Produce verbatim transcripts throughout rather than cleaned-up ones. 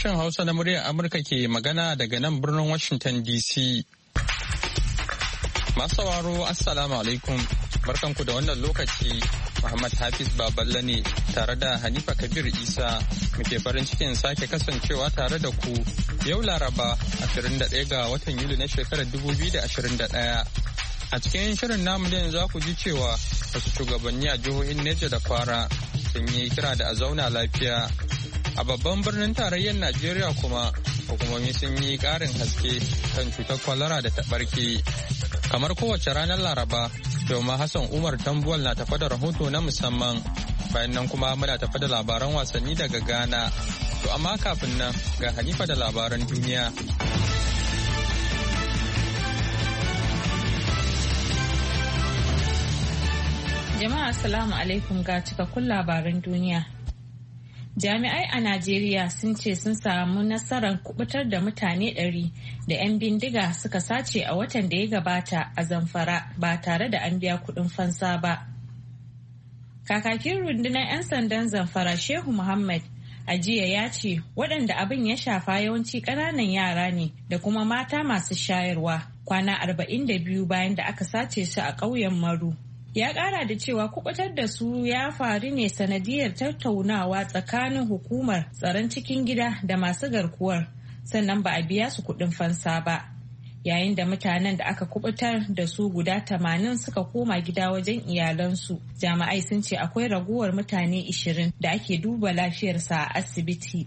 Sashen Hausa na muryar Amurka ke magana daga nan birnin Washington D C. Masu sauraro Assalamu alaikum. Barkanku da wannan lokaci. Muhammad Hafiz Baballe ne tare da Hanifa Kabir Isa muke farin cikin sake kasancewa tare da ku yau Laraba ashirin da ɗaya ga watan Yuli na shekarar dubu biyu da ashirin da ɗaya. A cikin shirin namu da za ku ji cewa wasu shugabanni a jihohin Neja da Kwara sun yi kira da a zauna lafiya. A babban birnin tarayyar Najeriya kuma hukumomi sun yi ƙarin haske kan cutar kwalara da ta ɓarke. Kamar kowace ranar Laraba, Doma Hassan Umar Tambuwal na tafa da rahoto na musamman. Bayan nan kuma muna tafa da labaran wasanni daga Ghana. To amma kafin nan ga Hanifa da labaran duniya. Jama'a Assalamu alaikum ga cikakkun labaran duniya. Jami'ai a Najeriya sun ce sun samu nasarar kubutar da mutane ɗari da 'yan bindiga suka sace a watan da ya gabata a Zamfara ba tare da an biya kuɗin fansa ba. Kakakin rundunar 'yan sandan Zamfara Shehu Muhammad a jiya ya ce waɗanda abin ya shafa yawanci ƙananan yara ne da kuma mata masu shayarwa kwana arba'in da biyu bayan da aka sace su a ƙauyen Maru. Ya ƙara da cewa kubutar da su ya faru ne sanadiyar tattaunawa tsakanin hukumar tsaron cikin gida da masu garkuwar, sannan ba a biya su kuɗin fansa ba. Yayin da mutanen da aka kubutar da su guda tamanin suka koma gida wajen iyalansu, jami'ai sun ce akwai raguwar mutane ishirin da ake duba lafiyarsa a asibiti.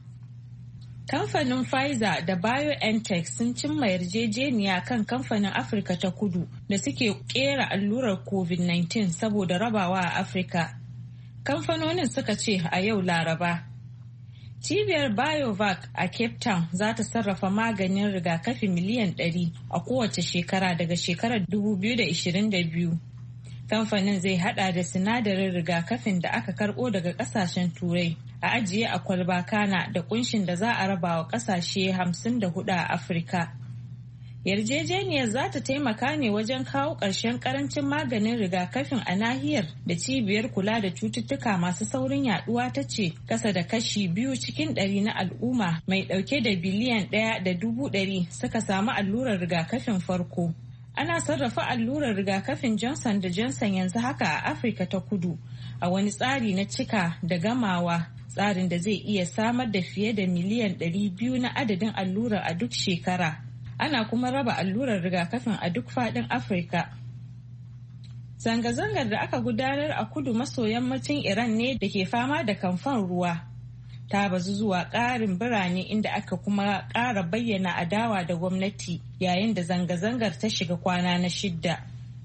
Kamfanin Pfizer da BioNTech sun cimma yarjejeniya kan kamfanin Afirka ta Kudu da suke kera allurar covid nineteen saboda rabawa a Afirka. Kamfanonin suka ce a yau Laraba. Cibiyar BioVac a Cape Town za ta sarrafa maganin rigakafi miliyan ɗari a kowace shekara daga shekarar dubu biyu da ashirin da biyu. Kamfanin zai hada da sinadarin rigakafin da aka karbo daga kasashen Turai a ajiye a kwalba kana da kunshin da za a raba wa kasashe hamsin da hudu a Afirka. Yarjejeniyar za ta taimaka ne wajen kawo ƙarshen ƙarancin maganin rigakafin a nahiyar da cibiyar kula da cututtuka masu saurin yaduwa ta ce kasa da kashi biyu cikin ɗari na al'umma mai ɗauke da biliyan ɗaya da dubu ɗari suka samu allurar rigakafin farko. Ana sarrafa allurar rigakafin Johnson da Johnson yanzu haka a Afirka ta Kudu a wani tsari na cika da gamawa, tsarin da zai iya samar da fiye da miliyan ɗari biyu na adadin allurar a duk shekara. Ana kuma raba allurar rigakafin a duk faɗin Afirka. Zanga-zangar da aka gudanar a kudu maso yammacin Iran ne da ke fama da kamfan ruwa. Ta bazu zuwa ƙarin birane inda aka kuma ƙara bayyana adawa da gwamnati yayin da zanga-zangar ta shiga kwana na shidda.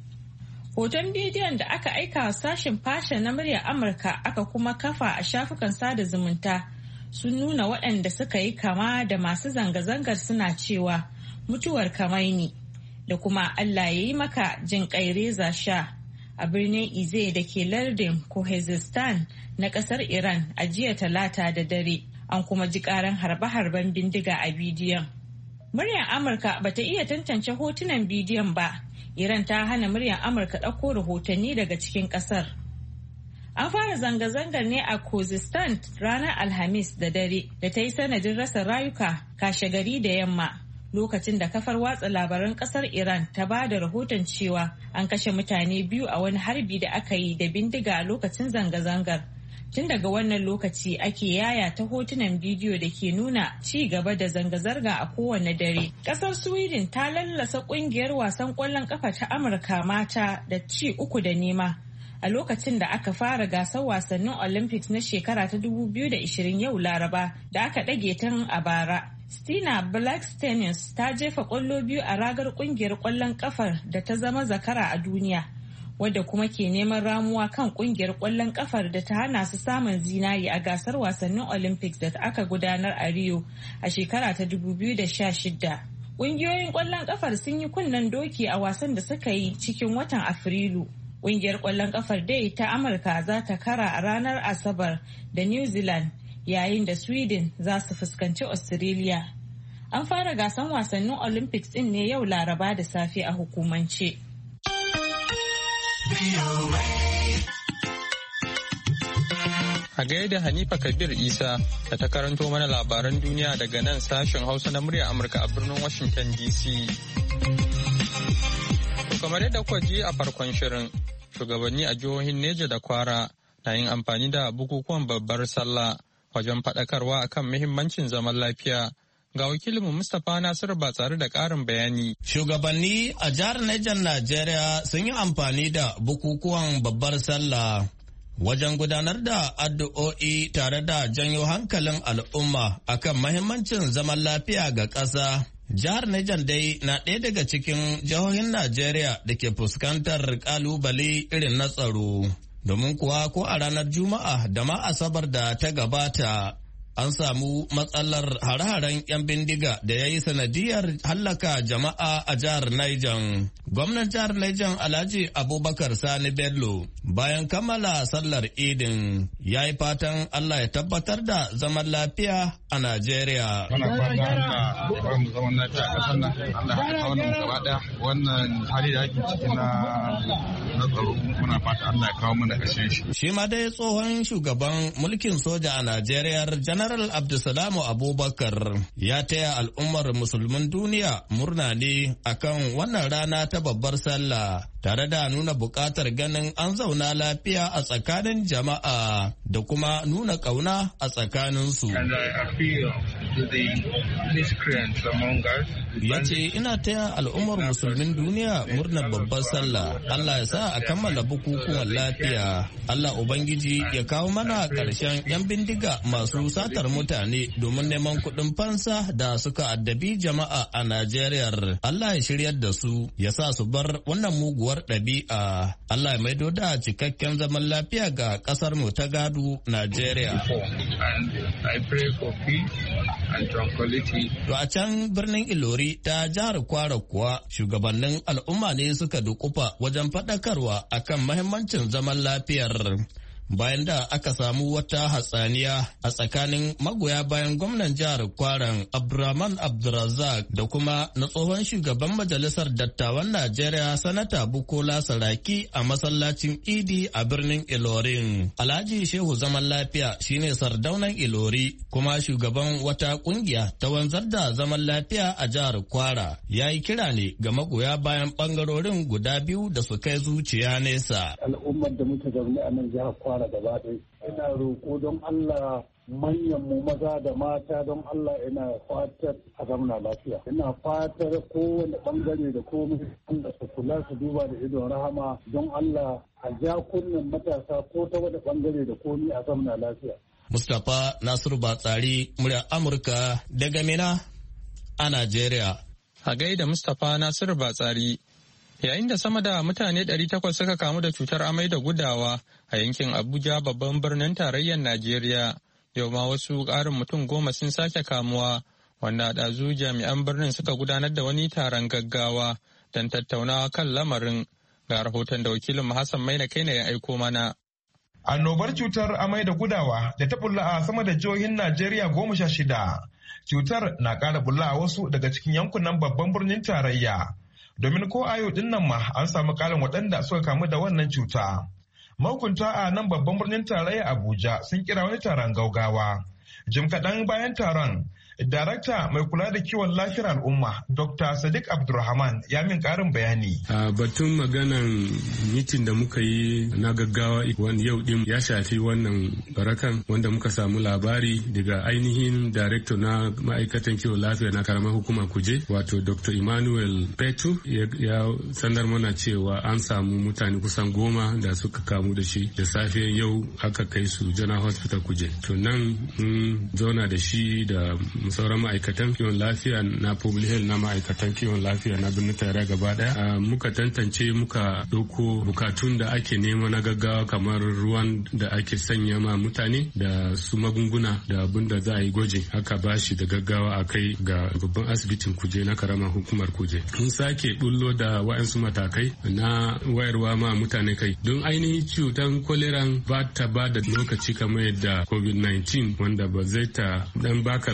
Hoton bidiyon da aka aika wa sashen fasha na muryar Amurka aka kuma kafa a shafukan sada zumunta sun nuna waɗanda suka yi kama da masu zanga-zangar suna cewa mutuwar Kamaini da kuma Allah ya yi maka jin ƙai Reza Shah a birnin Ize da ke lardin Khuzestan na ƙasar Iran a jiya Talata da dare. An kuma ji ƙaran harbe-harben bindiga a bidiyon. Muryar Amurka bata iya tantance hotunan bidiyon ba. Iran ta hana muryar Amurka ɗauko rahotanni daga cikin ƙasar. An fara zanga-zangar ne a Khuzestan ranar Alhamis da dare da ta yi sanadin rasa rayuka kashe gari da yamma. Lokacin da kafar watsa labaran kasar Iran ta ba da rahoton cewa an kashe mutane biyu a wani harbi da aka yi da bindiga a lokacin zanga-zangar. Tun daga wannan lokaci ake yaya ta hotunan bidiyo da ke nuna ci gaba da zanga-zanga a kowane dare. Kasar Sweden ta lallasa kungiyar wasan kwallon kafa ta Amurka mata da ci uku da nema a lokacin da aka fara gasar wasannin Olympics na shekara ta dubu biyu da ashirin yau Laraba da aka ɗage tun a bara. Stina Blackstenius ta jefa ƙwallo biyu a ragar ƙungiyar ƙwallon ƙafar da ta zama zakara a duniya, wadda kuma ke neman ramuwa kan ƙungiyar ƙwallon ƙafar da ta hana su samun zinari a gasar wasannin Olympics da aka gudanar a Rio a shekara ta dubu biyu da sha shida. Ƙungiyoyin ƙwallon ƙafar sun yi kunnen doki a wasan da suka yi cikin watan Afrilu. Ƙungiyar ƙwallon ƙafar dai ta Amurka za ta kara a ranar Asabar da New Zealand, yayin da Sweden za su fuskanci Australia. An fara gasan wasannin Olympics din ne yau Laraba da safe a hukumance. A gaida Hanifa Kabir Isa da ta karanto mana labaran duniya daga nan sashen Hausa na murya Amurka a birnin Washington D C. Kamar yadda kuka ji a farkon shirin, shugabanni a jihohin Neja da Kwara na yin amfani da bukukuwan babbar sallah wajen faɗakarwa akan muhimmancin zaman lafiya. Ga wakilinmu Mustapha Nasiru ba tsare da ƙarin bayani. Shugabanni a jihar Nejan Najeriya sun yi amfani da bukukuwan babbar sallah wajen gudanar da addu'o'i tare da janyo hankalin al'umma akan mahimmancin zaman lafiya ga ƙasa. Jihar Niger dai na ɗaya daga cikin jihohin Najeriya da ke fuskantar ƙalubale irin na tsaro. Domin kuwa ko a ranar Juma'a da ma Asabar da ta gabata an samu matsalar hare-haren 'yan bindiga da ya yi sanadiyar hallaka jama'a a jihar Niger. Gwamnan jihar Niger Alhaji Abubakar Sani Bello bayan kammala sallar idin ya yi fatan Allah ya tabbatar da zaman lafiya a Najeriya. Muna fata Allah ba mu zaman lafiya a ƙasar nan. Allah ya kawo mu gaba ɗaya wannan hali da ake ciki na tsaro muna fata Allah ya kawo mana ƙarshen shi. Shi ma dai tsohon shugaban mulkin soja a Najeriya General Abdulsalamu Abubakar ya taya al'ummar musulmin duniya murna ne akan wannan rana ta babbar sallah tare da nuna buƙatar ganin an zauna lafiya a tsakanin jama'a da kuma nuna ƙauna a tsakaninsu. Ya ce ina taya al'ummar musulmin duniya murnar babbar sallah. Allah ya sa a kammala bukukuwan lafiya. Allah Ubangiji ya kawo mana ƙarshen 'yan bindiga masu satar mutane domin neman kuɗin fansa da suka addabi jama'a a Najeriya. Allah ya shiryar da su ya sa su bar wannan muguwar ɗabi'a. Allah ya maido da cikakken zaman lafiya ga ƙasar mu ta gado Najeriya. To a can birnin Ilori ta jihar Kwara kuwa shugabannin al'umma ne suka dukufa wajen faɗakarwa akan mahimmancin zaman lafiyar. Bayan da aka samu wata hatsaniya a tsakanin magoya bayan gwamnan jihar Kwaran Abdurrahman Abdulrazak da kuma na tsohon shugaban majalisar dattawan Najeriya Sanata Bukola Saraki a masallacin Idi a birnin Ilorin. Alhaji Shehu Zaman Lafiya shine sardaunan Ilori kuma shugaban wata kungiya ta wanzar da zaman lafiya a jihar Kwara. Ya yi kira ne ga magoya bayan bangarorin guda biyu da su kai zuciya nesa. Al'ummar da muke zaune a nan jihar Kwara gaba ɗaya ina roƙo don Allah manyan mu maza da mata don Allah ina fatar a zamana lafiya ina fatar kowane bangare da komai da su kula su duba da idon rahama don Allah a ja kunnen matasa ko ta wani bangare da komai a zamana lafiya. Mustapha Nasiru Batsari murya Amurka daga Mina a Najeriya. A gaida Mustapha Nasiru Batsari. Yayin da sama da mutane ɗari takwas suka kamu da cutar amai da gudawa a yankin Abuja babban birnin tarayyar Najeriya, yau ma wasu ƙarin mutum goma sun sake kamuwa, wanda ɗazu jami'an birnin suka gudanar da wani taron gaggawa don tattaunawa kan lamarin. Ga rahoton da wakilin Hassan Maina Kaina ya aiko mana. Annobar cutar amai da gudawa da ta bulla a sama da jihohin Najeriya goma sha shida. Cutar na ƙara bulla a wasu daga cikin yankunan babban birnin tarayya. Domin ko ayo din nan ma an samu ƙarin waɗanda suka kamu da wannan cuta. Mahukunta a nan babban birnin tarayya Abuja sun kira wani taron gaugawa. Jim kaɗan bayan taron, Darakta mai kula da kiwon lafiyar al'umma, Doctor Sadiq Abdulrahman ya min karin bayani. A batun maganan mitin da muka yi na gaggawa wani yau din ya shafi wannan barakan wanda muka samu labari daga ainihin Darakta na ma'aikatan kiwon lafiya na karamar hukumar Kuje, wato Doctor Emmanuel Petu ya sanar mana cewa an samu mutane kusan goma da suka kamu da shi da safe yau aka kai su General Hospital Kuje. To nan mun zauna da shi da sauran ma'aikatan kiwon lafiya na public health na ma'aikatan kiwon lafiya na birnin tare gaba daya muka tantance muka ɗauko bukatun da ake nema na gaggawa kamar ruwan da ake sanya ma mutane da su magunguna da abin da za a yi gwaji aka bashi da gaggawa a kai ga babban asibitin Kuje na karamar hukumar Kuje. Mun sake bullo da wa'ansu matakai na wayarwa ma mutane kai don ainihin cutan koleran ba ta ba da lokaci kamar yadda covid nineteen wanda ba zai ta dan baka lokaci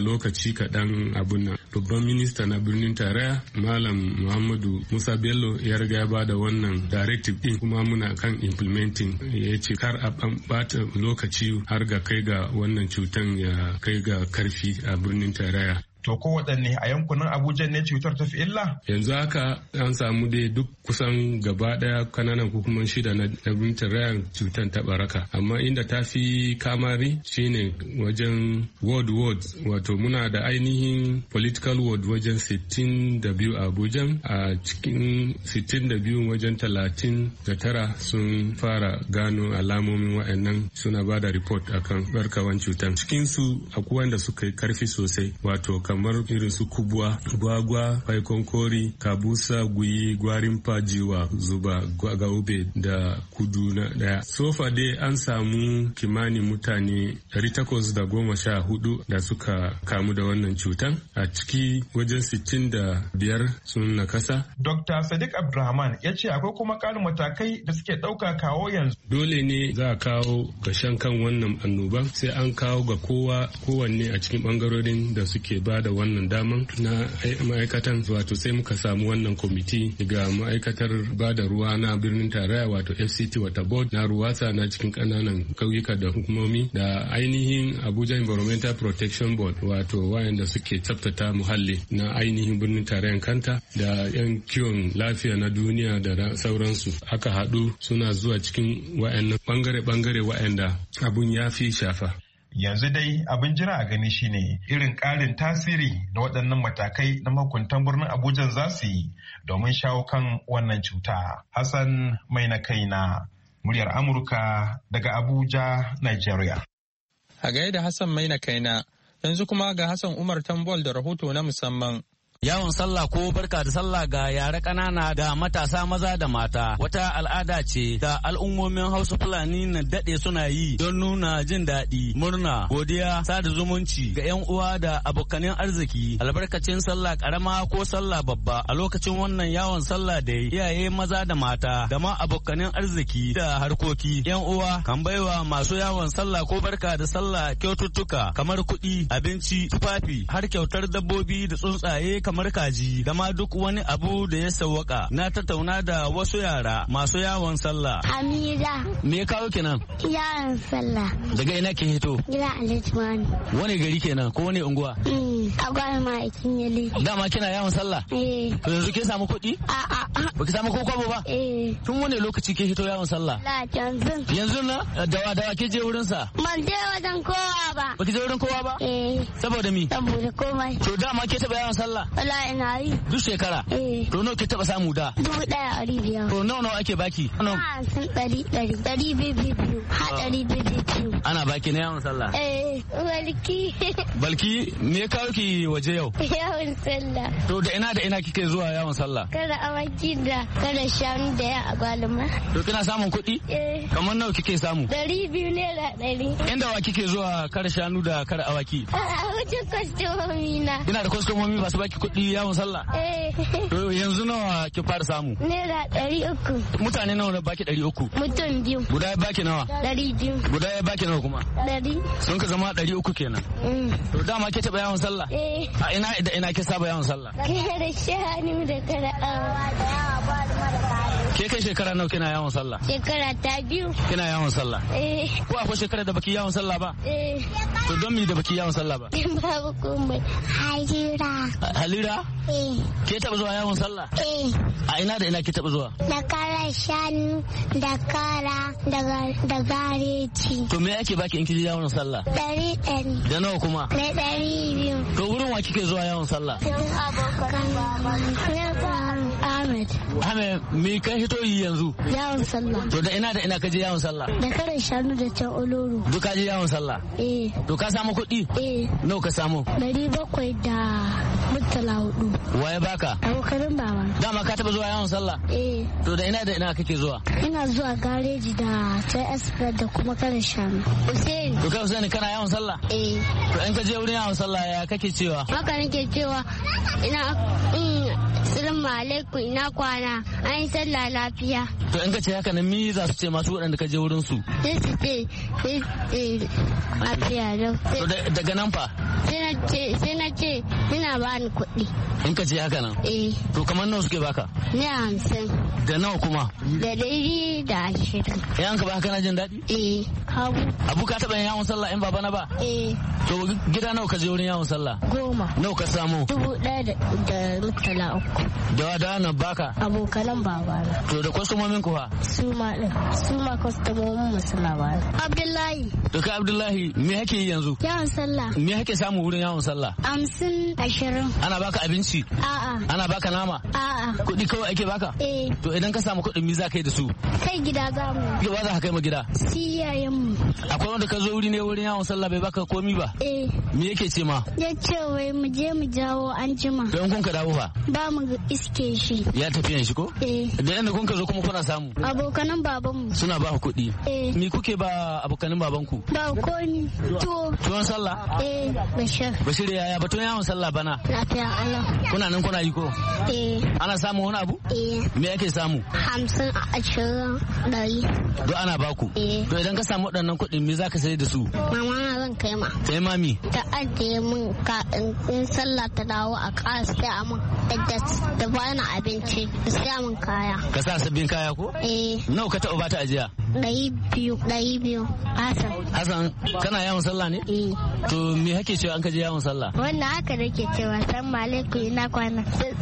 lokaci kaɗan abun nan babban minista na birnin tarayya Malam Muhammadu Musa Bello ya riga ya bada wannan directive din kuma muna kan implementing. Ya ce kar a bata lokaci har ga kai ga wannan cutan ya kai ga karfi a birnin tarayya. To ko waɗanne a yankunan Abuja ne cutar ta fi illa? Yanzu haka an samu dai duk kusan gaba ɗaya kananan hukumar shida na birnin tarayya cutar ta baraka. Amma inda ta fi kamari shine wajen ward ward, wato muna da ainihin political ward wajen sittin da biyu a Abuja, a cikin sittin da biyu wajen talatin da tara sun fara gano alamomin wa'annan suna ba da report akan barkawan cutar. Cikinsu akwai wanda suka yi karfi sosai, wato kamar irin su kubwa, gwagwa, faikon kori, kabusa, guyi, gwarin fajiwa, zuba, gaube da kudu na daya. Sofa dai an samu kimanin mutane dari takwas da goma sha hudu da suka kamu da wannan cutan, a ciki wajen sittin da biyar sun nakasa. Dokta Sadiq Abdulrahman ya ce akwai kuma ƙarin matakai da suke ɗauka kawo yanzu. Dole ne za a kawo gashan kan wannan annoban, sai an kawo ga kowa kowanne a cikin bangarorin da suke ba da wannan daman na ma'aikatan, wato sai muka samu wannan kwamiti daga ma'aikatar ba da ruwa na birnin tarayya wato F C T Water Board na ruwasa na cikin kananan kauyuka da hukumomi da ainihin Abuja Environmental Protection Board wato wayanda suke tsabtata muhalli na ainihin birnin tarayyan kanta da yan kiwon lafiya na duniya da sauransu aka haɗu suna zuwa cikin wayannan bangare-bangare wayanda abun ya fi shafa. Yanzu dai abin jira a gani shine irin ƙarin tasiri da waɗannan matakai na mahukuntan birnin Abuja za su yi domin shawo kan wannan cuta. Hassan mai na kaina, muryar Amurka daga Abuja, Nigeria. A gaida Hassan mai na kaina, yanzu kuma ga Hassan Umar Tambol da rahoto na musamman. Yawon sallah ko barka da sallah ga yara ƙanana da matasa maza da mata wata al'ada ce da al'ummomin Hausa Fulani na daɗe suna yi don nuna jin daɗi, murna, godiya, sada zumunci ga 'yan uwa da abokanin arziki albarkacin sallah ƙarama ko sallah babba. A lokacin wannan yawon sallah da iyaye maza da mata da ma abokanin arziki da harkoki 'yan uwa kan baiwa masu yawon sallah ko barka da sallah kyaututtuka kamar kuɗi, abinci, tufafi har kyautar dabbobi da tsuntsaye kamar kaji da ma duk wani abu da ya sawwaka. Na tattauna da wasu yara masu yawon sallah. Amira. Me ya kawo kenan? Yawon sallah. Daga ina ke hito? Gida Alitmani. Wani gari kenan ko wani unguwa? Mm, agwai ma ikin yali. Dama kina yawon sallah? Eh. To yanzu ke samu kuɗi? A a. Ba ki samu ko kwabo ba? Eh. Tun wani lokaci ke hito yawon sallah? La yanzu. Yanzu na? Dawa dawa ke je wurin sa? Ban je wajen kowa ba. Ba ki je wurin kowa ba? Eh. Saboda mi? Saboda komai. To dama ke taɓa yawon sallah? Wala ina yi. Duk shekara? Eh. To nawa ke taɓa samu da? Dubu ɗaya a biyar. To nawa nawa ake baki? Ana sun ɗari ɗari. Ɗari biyu biyu. Ha ɗari biyu biyu. Ana baki na yawon sallah? Eh. Balki. Balki me ya kawo ki waje yau? Yawon sallah. To da ina da ina kike zuwa yawon sallah? Kada awaki da kada shanu da ya agwaluma. To kina samun kuɗi? Eh. Kamar nawa kike samu? Ɗari biyu naira ɗari. Inda wa kike zuwa kada shanu da kada awaki? A wajen kwastomomi na. Ina da kwastomomi masu baki kuɗi yawon sallah? Eh. To yanzu nawa ki fara samu? Naira ɗari uku. Mutane nawa na baki ɗari uku? Mutum biyu. Guda ya baki nawa? Ɗari biyu. Guda ya baki nawa kuma? Ɗari. Sun ka zama ɗari uku kenan. To dama ke taɓa yawon sallah? Eh. A ina da ina ke saba yawon sallah? Kada shanu da kada awa. Ke kai shekara nawa kina yawon sallah? Shekara ta biyu. Kina yawon sallah? Eh. Ko akwai shekara da baki yawon sallah ba? Eh. To don mi da baki yawon sallah ba? Babu komai. Halira. Halira? Eh. Ke taɓa zuwa yawon sallah? Eh. A ina da ina ke taɓa zuwa? Da kara shanu, da kara, da gareji. To me ake baki in kiji yawon sallah? Ɗari ɗari. Da nawa kuma? Da ɗari biyu. To wurin wa kike zuwa yawon sallah? Ahmed. Ahmed, me kai hito yi yanzu? Yawon sallah. To da ina da ina ka je yawon sallah? Da karan shanu da can oloro. Duk ka je yawon sallah? Eh. To ka samu kuɗi? Eh. Nawa ka samu? Dari bakwai da mutala hudu. Waye baka? Abokanin baba. Dama ka taɓa zuwa yawon sallah? Eh. To da ina da ina kake zuwa? Ina zuwa gareji da ta esfred da kuma karan shanu. Usaini. To kai Usaini kana yawon sallah? Eh. To in ka je wurin yawon sallah ya kake cewa? Haka nake cewa ina Assalamu alaikum ina kwana an yi sallah lafiya. To in ka ce haka nan mi za su ce masu waɗanda ka je wurin su? Sai su ce sai ce lafiya lau. To daga nan fa? Sai na ce sai na ce suna ba ni kuɗi. In ka ce haka nan? Eh. To kamar nawa suke baka? Ni hamsin. Da nawa kuma? Da ɗari da ashirin. Eh an ka ba kana jin daɗi? Eh. Habu. Abu ka taɓa yin yawon sallah in baba na ba? Eh. To gida nawa ka je wurin yawon sallah? Goma. Nawa ka samu? Dubu ɗaya da mutala uku. Da da na baka? Abokanan babana. To da kwastomomin kuwa? Su ma ɗin. Su ma kwastomomin mu suna bana. Abdullahi. To ka Abdullahi me hake yi yanzu? Yawon sallah. Me hake samu wurin yawon sallah? Hamsin ashirin. Ana baka abinci? A'a. Ana baka nama? A'a. Kuɗi kawai ake baka? Eh. To idan ka samu kuɗin me za ka yi da su? Kai gida za mu. Ba za ka kai ma gida? Siyayen mu. Akwai wanda ka zo wuri ne wurin yawon sallah bai baka komi ba? Eh. Me yake ce ma? Ya ce wai mu je mu jawo an jima. Don kun ka dawo fa? Ba mu iske shi. Ya tafiyan shi ko? Eh. Da yanda kun ka zo kuma kuna samu? Abokanan babanmu. Suna ba ku kuɗi? Eh. Me kuke ba abokanan babanku? Ba komi. Tuwo. Tuwon sallah? Eh. Bashir. Bashir yaya batun yawon sallah bana? Lafiya Allah. Kuna nan kuna yi ko? Eh. Ana samu wani abu? Eh. Me ake samu? Hamsin ashirin ɗari. Do ana baku? Eh. To idan ka samu waɗannan kuɗin me za ka sayar da su? Mama na zan kai ma. Kai mami? Ta ajiye min ka in sallah ta dawo a ƙara sai a min da bani abinci sai a min kaya. Ka sa sabbin kaya ko? Eh. Nawa ka taɓa bata ajiya? Ɗari biyu. Ɗari biyu. Hassan. Hassan kana yawon sallah ne? Eh. To me hake cewa an ka je yawon sallah? Wannan haka nake cewa san malaiku ina kwana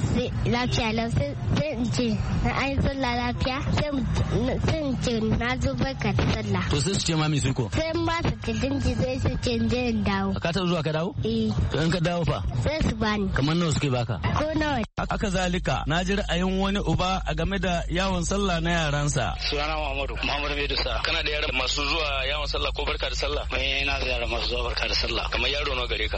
lafiya lau sai in ce na an sallah lafiya sai in ce na zo barka da sallah. To sai su ce mami su ko? Sai in ba su ta dinki sai su ce in je in dawo. Ka taɓa zuwa ka dawo? Eh. To in ka dawo fa? Sai su bani. Kamar nawa suke baka? Ko nawa. Haka zalika na ji ra'ayin wani uba a game da yawon sallah na yaransa. Sunana Muhammadu Muhammadu Medusa. Kana da yaran masu zuwa yawon sallah ko barka da sallah? Eh ina da yaran masu zuwa barka da sallah. Kamar yaro nawa gare ka?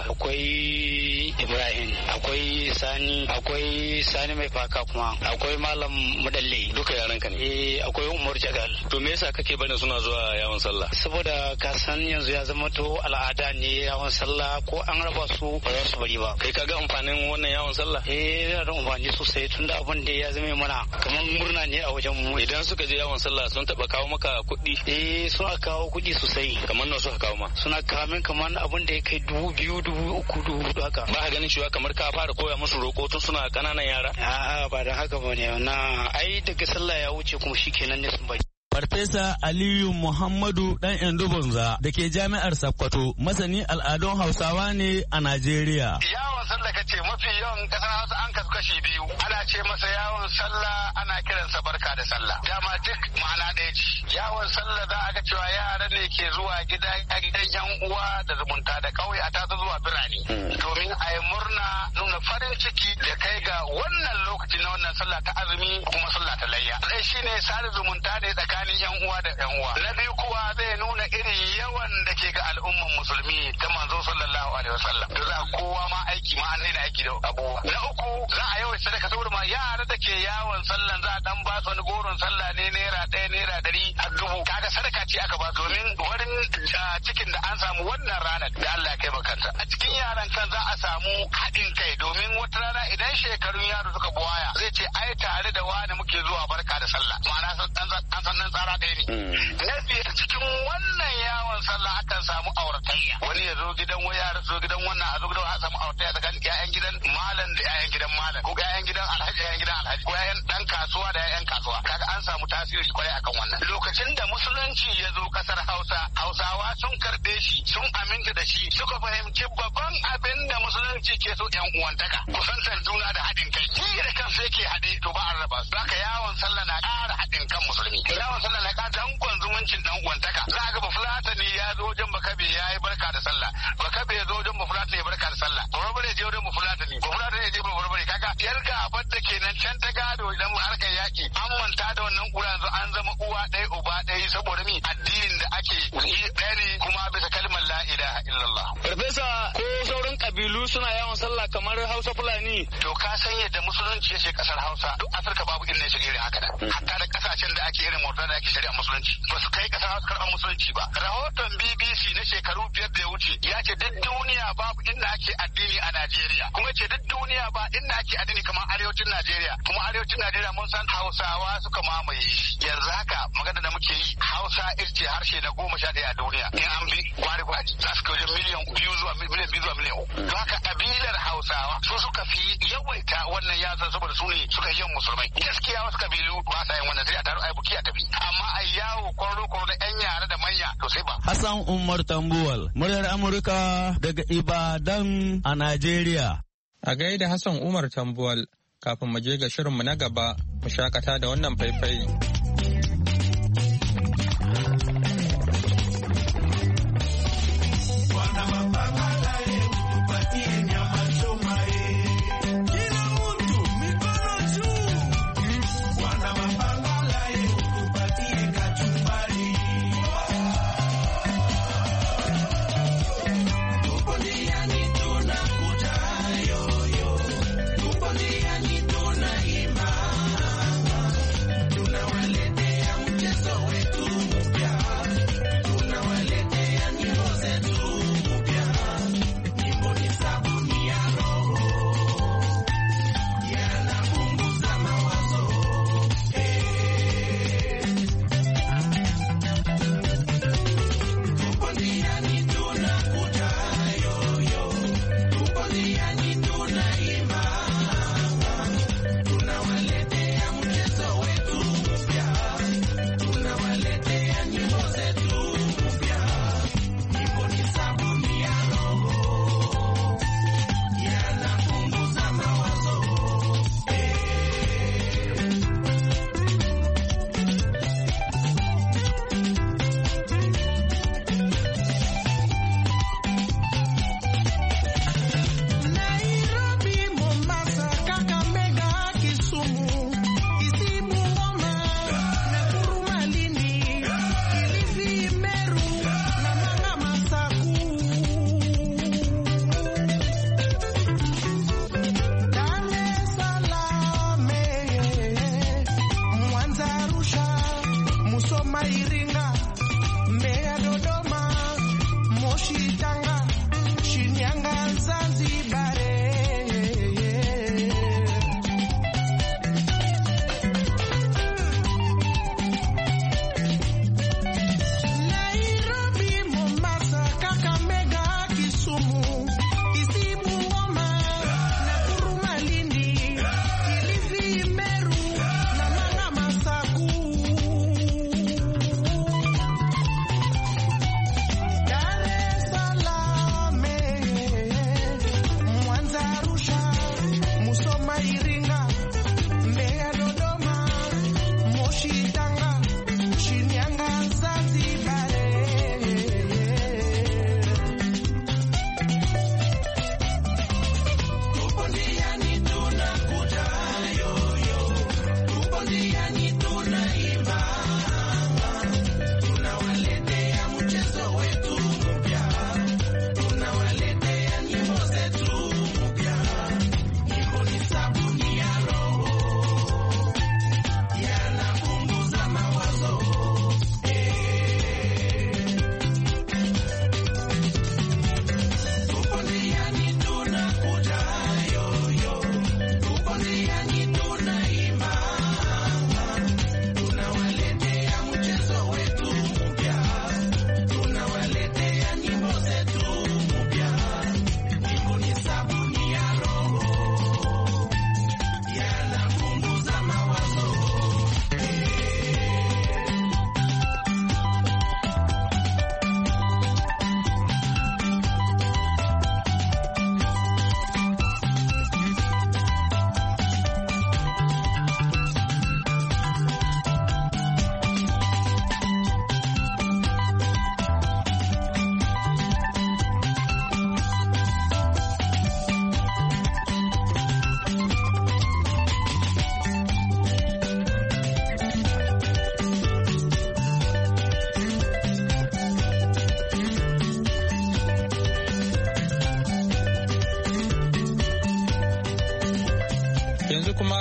Akwai Ibrahim, akwai Sani, akwai Sani mai faka kuma, akwai Malam Madalle. Duka yaran ka ne? Eh akwai Umar Jagal. To me yasa kake bane suna zuwa yawon sallah? Saboda ka san yanzu ya zama to al'ada ne yawon sallah ko an raba su ba za su bari ba. Kai ka ga amfanin wannan yawon sallah? Eh yana da amfani sosai tunda abin da ya zama mana kamar murna ne a wajen mu. Idan suka je yawon sallah sun taba kawo maka kuɗi? Eh suna kawo kuɗi sosai. Kamar nawa suka kawo ma? Suna kawo min kamar abin da ya kai dubu biyu dubu uku dubu hudu haka. Ba ka ganin cewa kamar ka fara koya musu roƙo tun suna ƙananan yara? A'a ba da haka ba ne na ai daga sallah ya wuce kuma shikenan ne sun bari. Farfesa Aliyu Muhammadu ɗan Endubunza da ke jami'ar Sokoto masani al'adun Hausawa ne a Najeriya. Yawon sallah kace mafi yawan kasar Hausa an kasu kashi biyu. Ana ce masa yawon sallah ana kiransa barka da sallah. Dama duk ma'ana ɗaya ce. Yawon sallah za a ga cewa yara ne ke zuwa gida gidan yan uwa da zumunta da ƙauye a tasa zuwa birane. Domin a yi murna nuna farin ciki da kai ga wannan lokaci na wannan sallah ta azumi kuma sallah ta layya. Ɗaya shine sada zumunta ne tsakanin tsakanin yan uwa da yan uwa. Na biyu kuwa zai nuna irin yawan da ke ga al'umman musulmi ta manzo sallallahu alaihi wasallam. Da za kowa ma aiki ma an daina aiki da abubuwa. Na uku za a yawan sadaka saboda ma yara da ke yawon sallan za a dan ba su wani goron sallah ne naira ɗaya naira ɗari a dubu. Kaga sadaka ce aka ba domin wurin cikin da an samu wannan ranar da Allah ya kai bakanta. A cikin yaran kan za a samu haɗin kai domin wata rana idan shekarun yaro suka buwaya zai ce ai tare da wani muke zuwa barka da sallah. Ma'ana an san nan tsara ɗaya ne. Na biyar cikin wannan yawon sallah akan samu auratayya. Wani ya zo gidan waya ya zo gidan wannan a zo gidan a samu auratayya tsakanin ƴaƴan gidan malam da ƴaƴan gidan malam ko ƴaƴan gidan alhaji ƴaƴan gidan alhaji ko ƴaƴan dan kasuwa da ƴaƴan kasuwa. Kaga an samu tasiri kwarai akan wannan. Lokacin da musulunci ya zo kasar Hausa, Hausawa sun karɓe shi, sun aminta da shi, suka fahimci babban abin da musulunci ke so ƴan uwantaka, kusantar juna da haɗin kai. Shi da kansa yake haɗe to ba an raba su. Zaka yawon sallah na ƙara haɗin kan musulmi. Yawon sallah na ƙara dankon zumuncin dan uwantaka. Za ga bafulatani ya zo wajen bakabe ya yi barka da sallah. Bakabe ya zo wajen bafulatani ya barka da sallah. Barbare ya je wajen bafulatani. Bafulatani ya je barbare. Kaga yar gabar da kenan can ta gado idan harkar yaƙi an manta da wannan kura yanzu an zama uwa ɗaya uba ɗaya saboda mi addinin da ake ɗaya ne kuma bisa kalmar la ilaha illallah. Farfesa ko sauran kabilu suna yawan sallah kamar kamar Hausa Fulani. To ka san yadda musulunci ya shiga kasar Hausa duk Afirka babu inda ya shiga irin haka da. Hatta da kasashen da ake irin murna da ake shari'a musulunci ba su kai kasar Hausa karɓar musulunci ba. Rahoton B B C na shekaru biyar da ya wuce ya ce duk duniya babu inda ake addini a Najeriya. Kuma ce duk duniya ba inda ake addini kamar arewacin Najeriya. Kuma arewacin Najeriya mun san Hausawa suka mamaye yanzu haka magana da muke yi Hausa irce harshe na goma sha ɗaya a duniya. In an bi gwari gwaji za su kai wajen miliyan biyu zuwa miliyan biyu zuwa miliyan uku. Don haka kabilar Hausawa su suka fi yawaita wannan yasa saboda su ne suka yi yawan musulmai. Gaskiya wasu kabilu ba sa yin wannan sai a taru a yi buki a tafi. Amma a yawo kwaro kwaro da yan yara da manya to sai ba. Hassan Umar Tambuwal, muryar Amurka daga Ibadan a Najeriya. A gaida Hassan Umar Tambuwal, kafin mu je ga shirinmu na gaba, mu shakata da wannan faifai.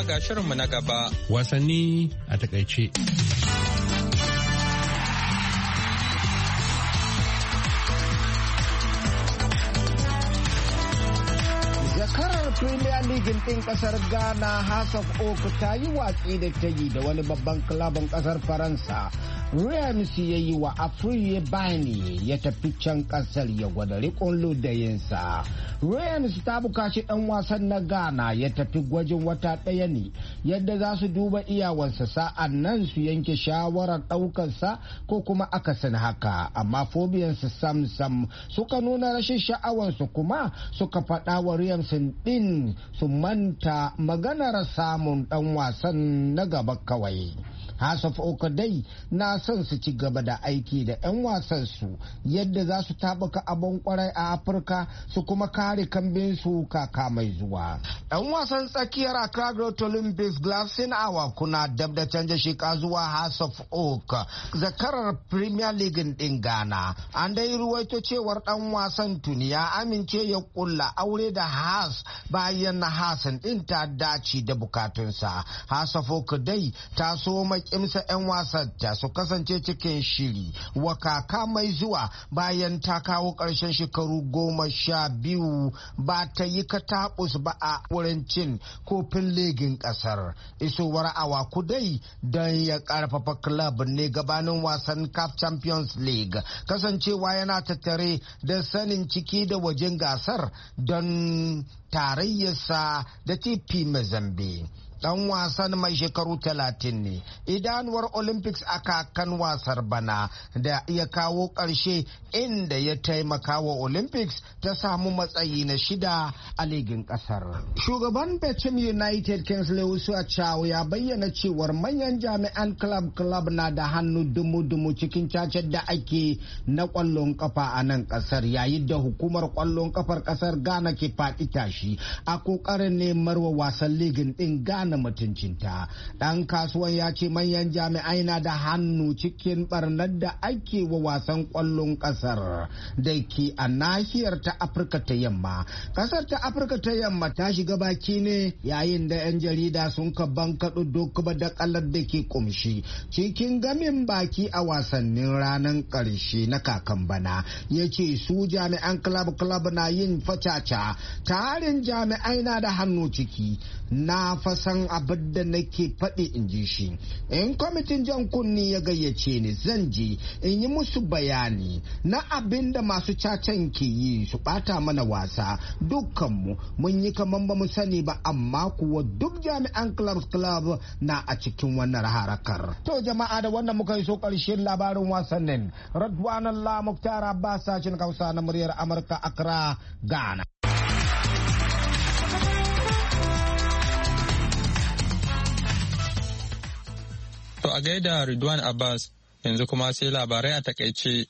kuma ga shirinmu na gaba. Wasanni a takaice. Premier League ɗin ƙasar Ghana Hearts of Oak ta yi watsi da ta yi da wani babban kilabin ƙasar Faransa. Reims ya yi wa Afriye Bani ya tafi can ƙasar ya gwada riƙon ludayinsa. Reims ta bukaci ɗan wasan na Ghana ya tafi gwajin wata ɗaya ne yadda za su duba iyawarsa sa'an nan su yanke shawarar ɗaukarsa ko kuma akasin haka. Amma fobiyansu sam sam suka nuna rashin sha'awarsu kuma suka faɗa wa Reims ɗin su manta maganar samun ɗan wasan na gaba kawai. House of Oak dai na son su ci gaba da aiki da 'yan wasan su yadda za su taɓuka abin kwarai a Afirka su kuma kare kambin su kaka mai zuwa. Ɗan wasan tsakiyar Accra Great Olympics Glavson Awa kuna dab da canja shika zuwa House of Oak, zakarar Premier League ɗin Ghana. An dai ruwaito cewar ɗan wasan tuni ya amince ya kulla aure da House bayan na Hassan ɗin ta dace da bukatunsa. House of Oak dai ta so kimsa 'yan wasanta su kasance cikin shiri wa kaka mai zuwa bayan ta kawo ƙarshen shekaru goma sha biyu ba ta yi katabus ba a wurin cin kofin ligin ƙasar. Isowar Awa dai don ya ƙarfafa club ne gabanin wasan C A F Champions League, kasancewa yana tattare da sanin ciki da wajen gasar don tarayyarsa da T P Mazembe. Dan wasan mai shekaru talatin ne, idanuwar Olympics a kakan wasar bana da ya kawo ƙarshe inda ya taimaka wa Olympics ta samu matsayi na shida a ligin ƙasar. Shugaban Bechim United Kingsley Usuachaw ya bayyana cewar manyan jami'an club club na da hannu dumu-dumu cikin cacen da ake na ƙwallon kafa a nan ƙasar, yayin da hukumar ƙwallon kafar ƙasar Ghana ke faɗi tashi a ƙoƙarin nemar wa wasan ligin ɗin Ghana na mutuncinta. Dan kasuwan ya ce manyan jami'ai na da hannu cikin barnar da ake wa wasan kwallon kasar da ke a nahiyar ta Afirka ta yamma. Kasar ta Afirka ta yamma ta shiga baki ne yayin da 'yan jarida sun ka bankaɗo duk da kalar da ke kumshi cikin gamin baki a wasannin ranar ƙarshe na kakan bana. Ya ce su jami'an club club na yin facaca, tarin jami'ai na da hannu ciki. Na fasan abin da nake faɗi, in ji shi. In kwamitin jan kunni ya gayyace ni zan je in yi musu bayani na abin da masu cacan ke yi su ɓata mana wasa. Dukkanmu mun yi kaman ba mu sani ba, amma kuwa duk jami'an club club na a cikin wannan harakar. To jama'a, da wannan muka yi so ƙarshen labarin wasannin. Radwan Allah Muktar Abbas, sashen Hausa na muryar Amurka, Accra, Ghana. To a gaida Ridwan Abbas, yanzu kuma sai labarai a takaice.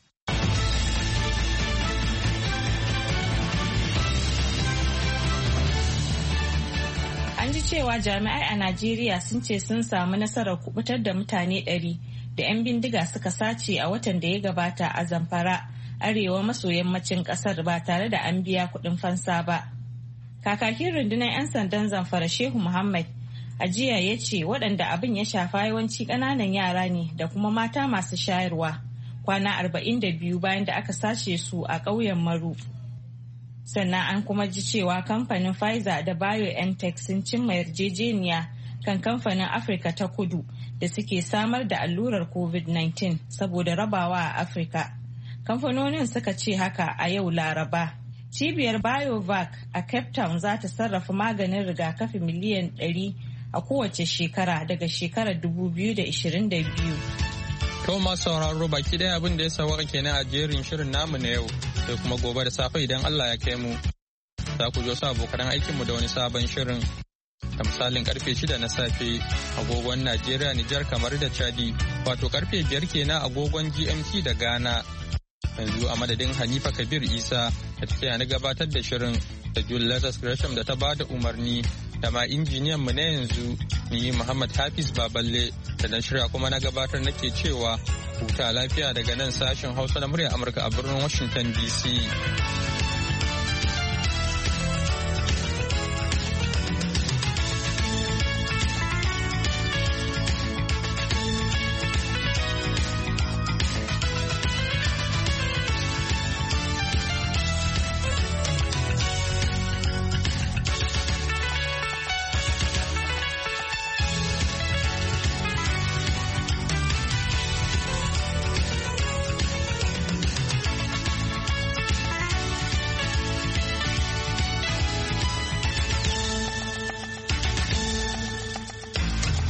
An ji cewa jami'ai a Najeriya sun ce sun samu nasarar kubutar da mutane ɗari da 'yan bindiga suka sace a watan da ya gabata a Zamfara, arewa maso yammacin ƙasar ba tare da an biya kuɗin fansa ba. Kakakin rundunar 'yan sandan Zamfara Shehu Muhammad a jiya ya ce waɗanda abin ya shafa yawanci ƙananan yara ne da kuma mata masu shayarwa, kwana arba'in da biyu bayan da aka sace su a ƙauyen Maru. Sannan an kuma ji cewa kamfanin Pfizer da BioNTech sun cimma yarjejeniya kan kamfanin Afirka ta Kudu da suke samar da allurar covid nineteen saboda rabawa a Afirka. Kamfanonin suka ce haka a yau Laraba. Cibiyar BioVac a Cape Town za ta sarrafa maganin rigakafi miliyan ɗari a kowace shekara daga shekarar dubu biyu da ishirin da biyu. To masu sauraro, baki ɗaya abin da ya sawaka kenan a jerin shirin namu na yau, sai kuma gobe da safe idan Allah ya kai mu. Za ku jo su abokan aikinmu da wani sabon shirin. Da misalin karfe shida na safe agogon Najeriya, Nijar, kamar da Chadi, wato karfe biyar kenan agogon G M T da Ghana. Yanzu a madadin Hanifa Kabir Isa da ta na gabatar da shirin, da Julius Gresham da ta ba da umarni, da ma injiniyan mu na yanzu ni Muhammad Hafiz Baballe da na shirya kuma na gabatar nake cewa huta lafiya daga nan sashen Hausa na muryar Amurka a birnin Washington D C.